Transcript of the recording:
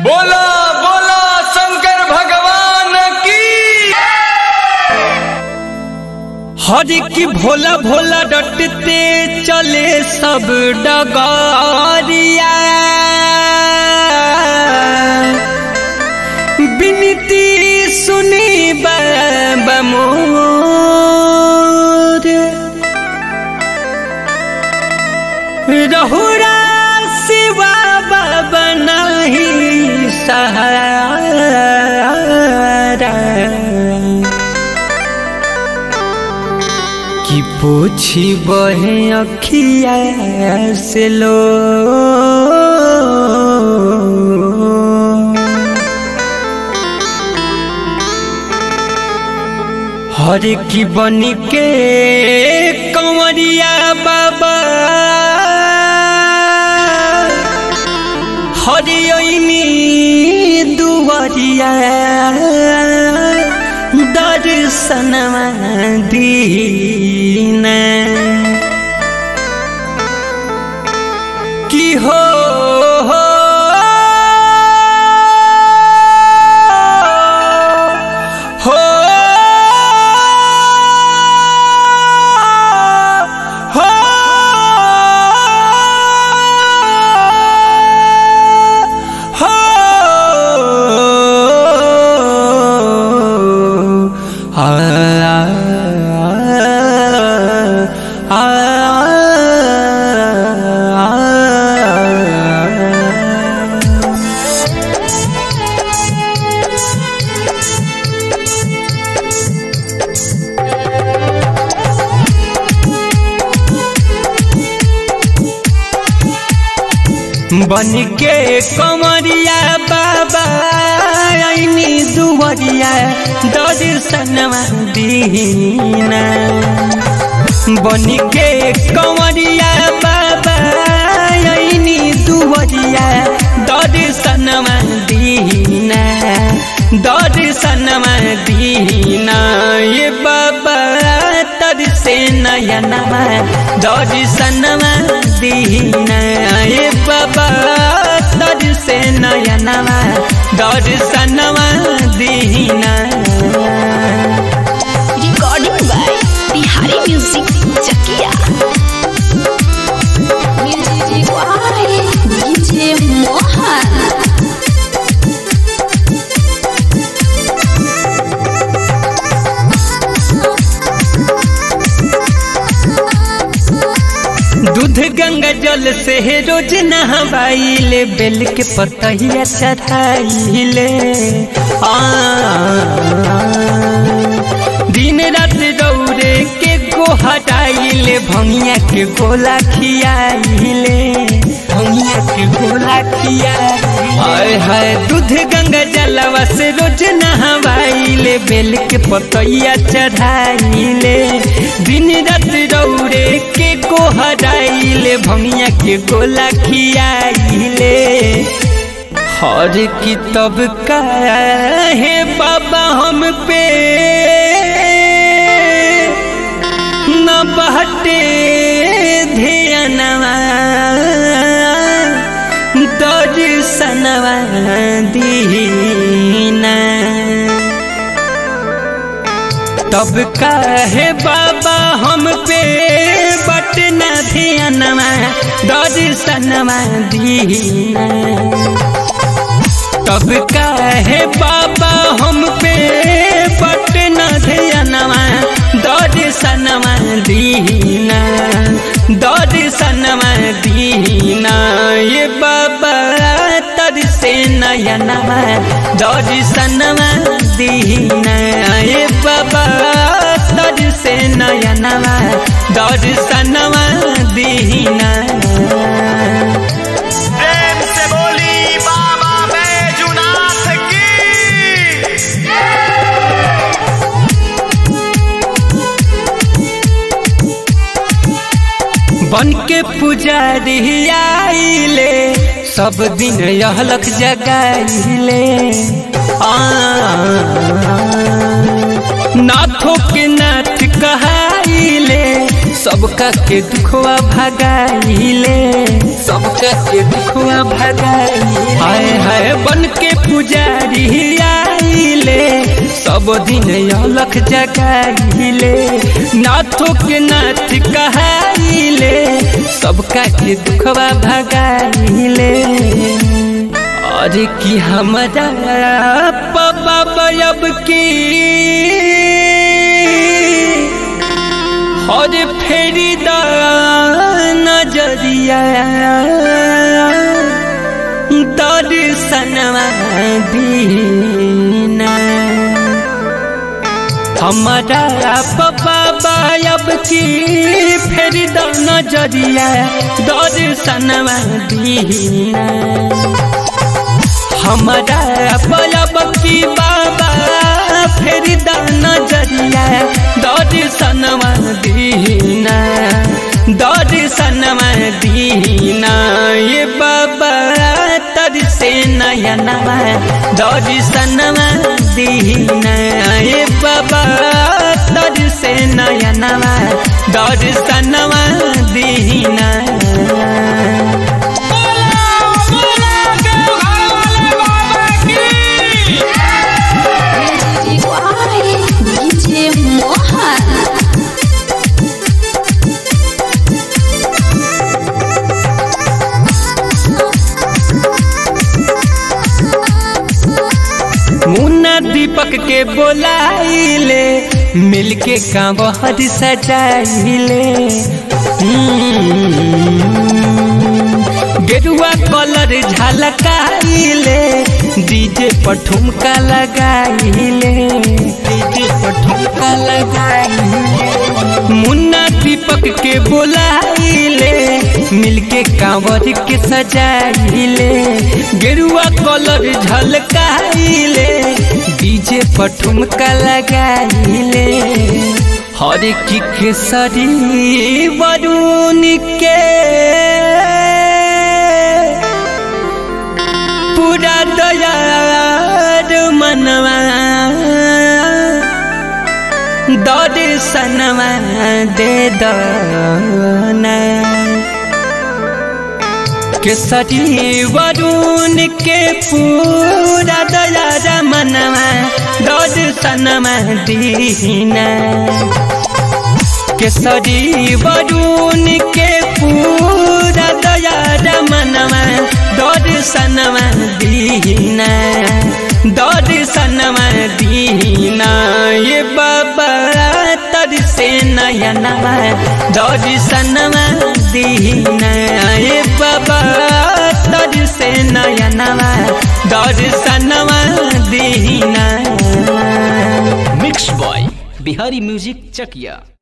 बोला बोला शंकर भगवान की। हरि की भोला भोला डटते चले सब डगरिया, बिनती सुनी बाबा मोर, रहुरा शिवा बाबा नहीं सहारा, कि पूछी बहे अखिया से लो, हर की बन के कंवरिया बाबा हरियनी दुवरिया दर्शनवा दीना, की हो बन के कमरिया बाबा आईनी दुवरिया दर्शनवा दीना, बन के कमरिया बाबा आईनी दुवरिया दर्शनवा दीना, दर्शनवा दीना ये बाबा तर से नयनवा दर्शनवा दीना, ये बाबा तर से नयनवा दर्शनवा दीना। Recording by Bihari music Chakia, music by DJ Mohan. दूध गंगा जल से रोज नहवाइले, बेल के पतहिया चढ़ाइले, दिन रात दौड़े के गोहटाइले, भंगिया के गोला खियाइले, भंगिया के गोला खियाइले। हाय दूध गंगा जलवा से रोज नहवाइले, बेल के पतहिया चढ़ाइले, दिन रात दौड़े के गोहराइले, भंगिया के गोला खियाइले। हर की तब का है बाबा हम पे न बहटे ध्यानवा दर्शनवा दीना, तब का है बाबा हम पे बटना ध्यानवा दर्शनवा दीना, तब का है बाबा हम पे बटना ध्यानवा दर्शनवा दीना, दर्शनवा दीना ये बाबा तर से नयनवा दर्शनवा दीना, ये बाबा तर से नयनवा दर्शनवा दीना। प्रेम से बोली बाबा बैजूनाथ की। बन के पुजारी आइले, सब दिन यह लख जगाइले, नाथों के नाथ कहाइले, सबका के दुखवा भगाइले, सबका के दुखवा भगाई। हाय हाय बन के पुजारी आइले सब दिन अलख जगाइले नाथों के नाथ कहाइले सबका के दुखवा भगाइले। अरे कि हमारा पापा अब की और फेरी दा नजरिया दर्शनवा दीना हमारा पापा अब की फेरी दा नजरिया दर्शनवा दीना हमारा अब की बाबा फेर दा नजरिया दर्शनवा दीना दर्शनवा दीना ये बाबा तर से नयनवा दर्शनवा दीना ये बाबा तर से नयनवा दर्शनवा दीना। मुन्ना दीपक के बोलाइले मिलके कांवर सजाइले गेरुआ कलर झलकाइले डीजे पर ठुमका लगाइले डीजे पर ठुमका लगाइले। मुन्ना दीपक के बोलाइले मिलके कांवर के सजाइले गेरुआ कलर झलकाइले डीजे पर ठुमका लगाइले। हर की केसरी वरुण के पूरा दयार मनवा दर्शनवा दे दना केसरी वरुण के पूरा दयार मनवा दर्शनवा दीना केसरी वरुण के पूरा दयार मनवा दर्शनवा दीना दर्शनवा दीना ये बाबा तर से नयनवा दर्शनवा दीना ये बाबा तर से नयनवा दर्शनवा दीना। मिक्स बॉय बिहारी म्यूजिक चकिया।